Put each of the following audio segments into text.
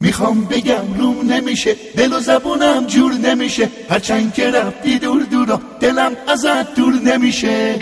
میخوام بگم روم نمیشه، دل و زبونم جور نمیشه، هرچند که رفتی دور دورا دلم ازت دور نمیشه.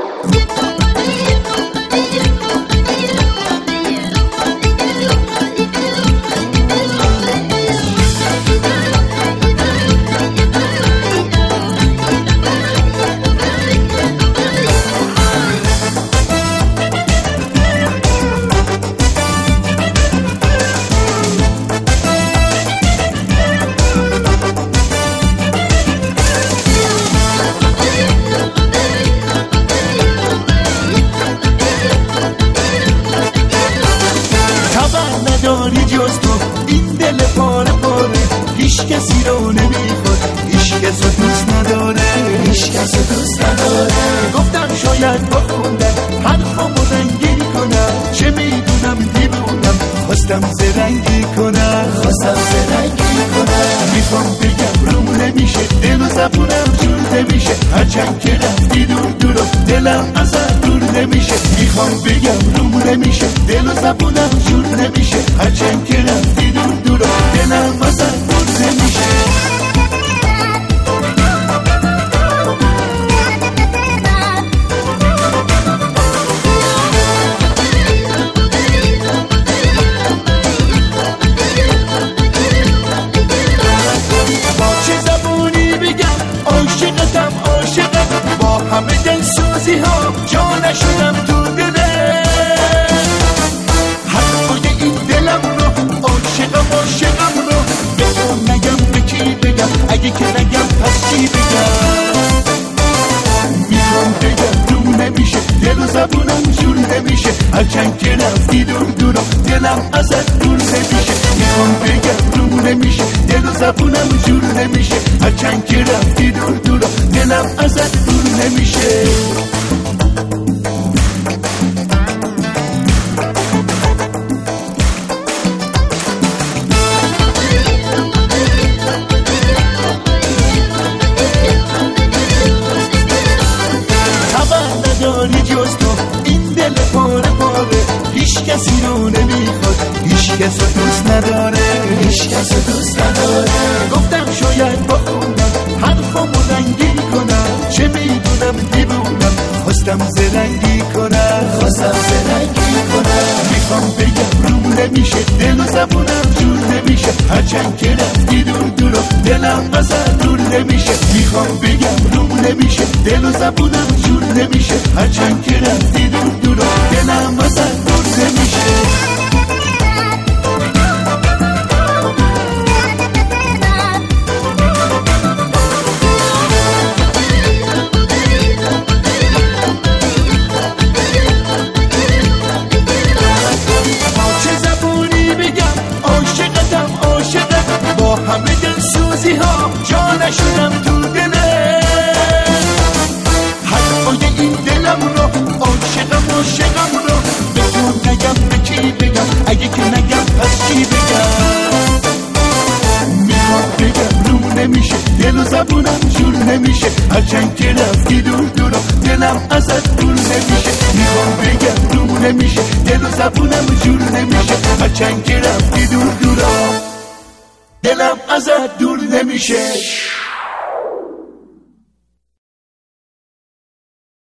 نداری جز تو این دل پاره پاره، هیچ کسی رو نمیخواد، هیچ کس رو دوست نداره، هیچ کس رو دوست نداره. گفتم شاید با خوندن حرفامو رنگی کنم، چه میدونم دیوونم، خواستم زرنگی کنم، خواستم زرنگی کنم. میخوام بگم روم نمیشه، دل و زبونم جور نمیشه، هرچند که رفتی دور دورا دلم ازت دور نمیشه. میخوام بگم روم نمیشه، دل و زبونم جور نمیشه، هرچند که رفتی دور دورا دلم ازت دور نمیشه. همه دل سوزی ها جا نشدم تو دله، حرفای این دلم رو عاشقم رو به تو نگم، به کی بگم، اگه که نگم پس چی بگم. میخوام بگم روم نمیشه، دل و زبونم جور نمیشه، هرچند که رفتی دور دورا دلم ازت دور نمیشه. میخوام بگم روم نمیشه، دل و زبونم جور نمیشه، هرچند که رفتی دور دورا دلم ازت دور نمیشه. خبر نداری جز تو این دل پاره پاره، هیچ کسی رو نمیخواد، هیچ کس رو دوست نداره، هیچ کس رو دوست نداره. گفتم شاید با خوندم حرفامو رنگی کنم، چه میدونم دیوونم، خواستم زرنگی کنم، خواستم زرنگی کنم. میخوام بگم روم نمیشه، دل و زبونم جور نمیشه، هرچند که رفتی دور دورا دلم ازت دور نمیشه. میخوام بگم روم نمیشه، دل و زبونم جور نمیشه، هرچند که رفتی دور دورا دلم ازت دور نمیشه. همه دل سوزی ها جا نشدم تو دله، حرفای این دلم رو عاشقم رو به تو نگم، به کی بگم، اگه که نگم پس چی بگم. میخوام بگم روم نمیشه، دل و زبونم جور نمیشه، هرچند که رفتی دور دورا دلم ازت دور نمیشه. میخوام بگم روم نمیشه، دل و زبونم جور نمیشه، هرچند که رفتی دور دورا دلم ازت دور نمیشه.